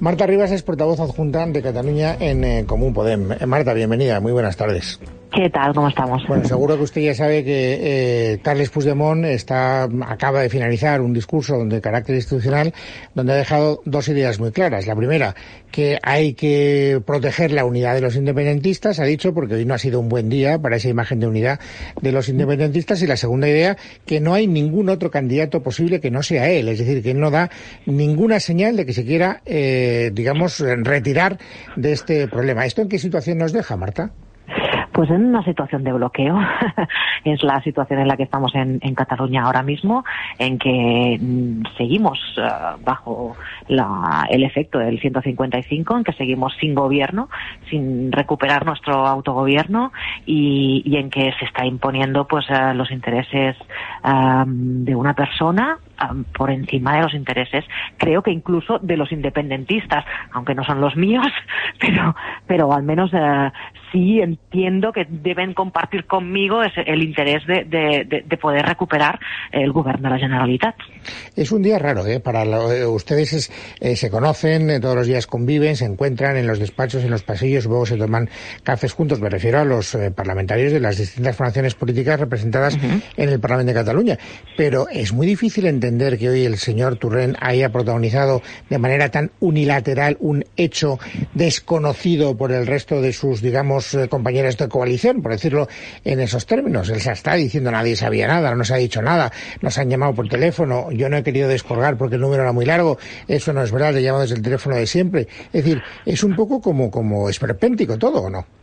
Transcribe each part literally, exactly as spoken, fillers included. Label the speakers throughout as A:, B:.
A: Marta Ribas es portavoz adjunta de Cataluña en eh, Común Podem. Eh, Marta, bienvenida, muy buenas tardes.
B: ¿Qué tal? ¿Cómo estamos?
A: Bueno, seguro que usted ya sabe que eh, Carles Puigdemont está, acaba de finalizar un discurso de carácter institucional donde ha dejado dos ideas muy claras. La primera, que hay que proteger la unidad de los independentistas, ha dicho, porque hoy no ha sido un buen día para esa imagen de unidad de los independentistas. Y la segunda idea, que no hay ningún otro candidato posible que no sea él. Es decir, que él no da ninguna señal de que se quiera, eh, digamos, retirar de este problema. ¿Esto en qué situación nos deja, Marta?
B: Pues en una situación de bloqueo. Es la situación en la que estamos en, en Cataluña ahora mismo, en que mm, seguimos uh, bajo la, el efecto del ciento cincuenta y cinco, en que seguimos sin gobierno, sin recuperar nuestro autogobierno y, y en que se está imponiendo pues uh, los intereses uh, de una persona uh, por encima de los intereses, creo que incluso de los independentistas, aunque no son los míos, pero, pero al menos uh, sí entiendo que deben compartir conmigo ese, el interés de, de, de, de poder recuperar el gobierno de la Generalitat.
A: Es un día raro, ¿eh? Para lo, eh, ustedes es, eh, se conocen, eh, todos los días conviven, se encuentran en los despachos, en los pasillos, luego se toman cafés juntos. Me refiero a los eh, parlamentarios de las distintas formaciones políticas representadas uh-huh. en el Parlamento de Cataluña. Pero es muy difícil entender que hoy el señor Torrent haya protagonizado de manera tan unilateral un hecho desconocido por el resto de sus, digamos, eh, compañeros de coalición, por decirlo en esos términos. Él se está diciendo nadie sabía nada, no nos ha dicho nada, nos han llamado por teléfono, yo no he querido descolgar porque el número era muy largo, eso no es verdad, le llamo desde el teléfono de siempre. Es decir, es un poco como, como esperpéntico todo, ¿o no?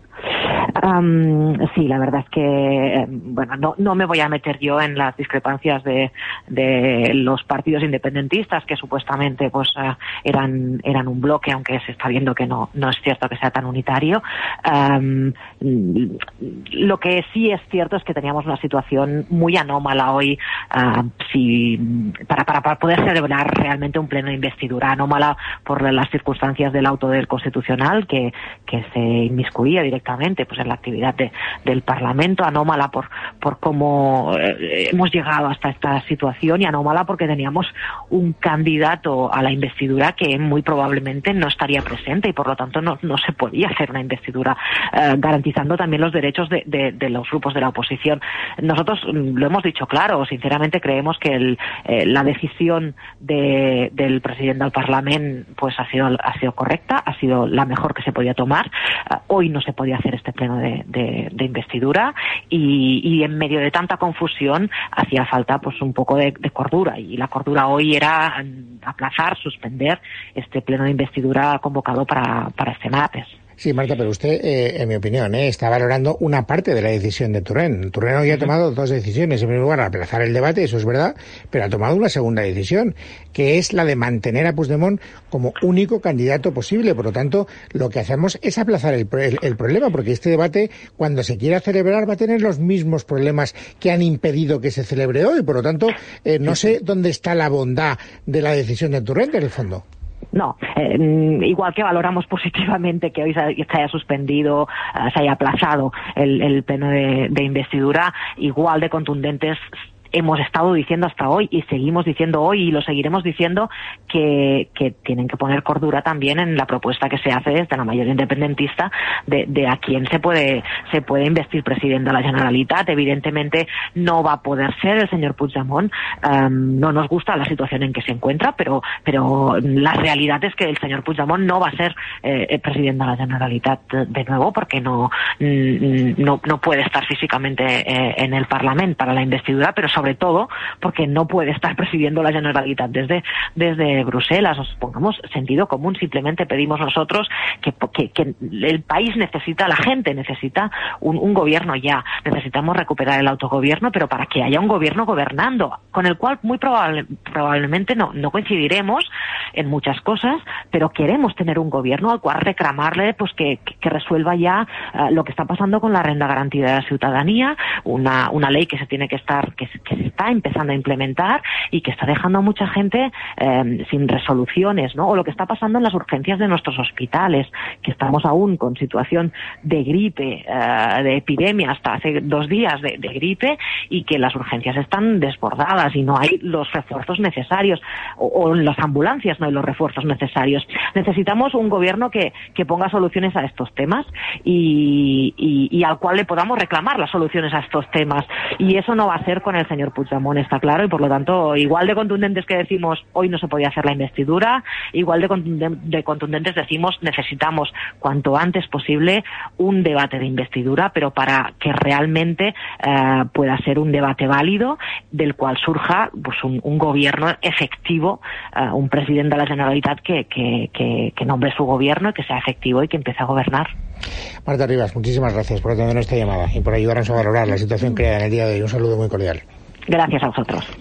B: Um, sí, la verdad es que, bueno, no, no me voy a meter yo en las discrepancias de, de los partidos independentistas que supuestamente pues uh, eran eran un bloque, aunque se está viendo que no no es cierto que sea tan unitario. Um, lo que sí es cierto es que teníamos una situación muy anómala hoy uh, si, para, para, para poder celebrar realmente un pleno de investidura, anómala por las circunstancias del auto del Constitucional que, que se inmiscuía directamente pues en la actividad de, del Parlamento, anómala por por cómo eh, hemos llegado hasta esta situación y anómala porque teníamos un candidato a la investidura que muy probablemente no estaría presente y por lo tanto no, no se podía hacer una investidura eh, garantizando también los derechos de, de, de los grupos de la oposición. Nosotros lo hemos dicho claro, sinceramente creemos que el, eh, la decisión de, del presidente del Parlamento pues ha sido ha sido correcta, ha sido la mejor que se podía tomar. Uh, hoy no se podía hacer este pleno de, de, de investidura y, y en medio de tanta confusión hacía falta pues un poco de, de cordura y la cordura hoy era aplazar, suspender este pleno de investidura convocado para, para este martes.
A: Sí, Marta, pero usted, eh, en mi opinión, eh, está valorando una parte de la decisión de Torrent. Torrent hoy ha tomado dos decisiones. En primer lugar, aplazar el debate, eso es verdad, pero ha tomado una segunda decisión, que es la de mantener a Puigdemont como único candidato posible. Por lo tanto, lo que hacemos es aplazar el, el, el problema, porque este debate, cuando se quiera celebrar, va a tener los mismos problemas que han impedido que se celebre hoy. Por lo tanto, eh, no sé dónde está la bondad de la decisión de Torrent, en el fondo.
B: No, eh, igual que valoramos positivamente que hoy se haya suspendido, uh, se haya aplazado el, el pleno de, de investidura, igual de contundentes hemos estado diciendo hasta hoy y seguimos diciendo hoy y lo seguiremos diciendo que, que tienen que poner cordura también en la propuesta que se hace desde la mayoría independentista de, de a quién se puede se puede investir presidente de la Generalitat. Evidentemente no va a poder ser el señor Puigdemont. Um, no nos gusta la situación en que se encuentra, pero pero la realidad es que el señor Puigdemont no va a ser eh, el presidente de la Generalitat de nuevo porque no no, no puede estar físicamente eh, en el Parlamento para la investidura, pero sobre todo porque no puede estar presidiendo la Generalitat desde desde Bruselas. Os pongamos sentido común, simplemente pedimos nosotros que, que, que el país necesita, la gente necesita un, un gobierno ya, necesitamos recuperar el autogobierno, pero para que haya un gobierno gobernando, con el cual muy probable, probablemente no, no coincidiremos en muchas cosas, pero queremos tener un gobierno al cual reclamarle pues que, que, que resuelva ya uh, lo que está pasando con la renta garantida de la ciudadanía, una, una ley que se tiene que estar, que, que que se está empezando a implementar y que está dejando a mucha gente eh, sin resoluciones, ¿no? O lo que está pasando en las urgencias de nuestros hospitales, que estamos aún con situación de gripe, eh, de epidemia hasta hace dos días de, de gripe, y que las urgencias están desbordadas y no hay los refuerzos necesarios, o, o en las ambulancias no hay los refuerzos necesarios. Necesitamos un gobierno que, que ponga soluciones a estos temas y, y, y al cual le podamos reclamar las soluciones a estos temas. Y eso no va a ser con el señor Puigdemont, está claro, y por lo tanto, igual de contundentes que decimos hoy no se podía hacer la investidura, igual de, contundentes, de contundentes decimos necesitamos cuanto antes posible un debate de investidura, pero para que realmente eh, pueda ser un debate válido del cual surja pues un, un gobierno efectivo, uh, un presidente de la Generalitat que, que, que, que nombre su gobierno y que sea efectivo y que empiece a gobernar.
A: Marta Rivas, muchísimas gracias por atender esta llamada y por ayudarnos a valorar la situación creada en el día de hoy. Un saludo muy cordial.
B: Gracias a vosotros.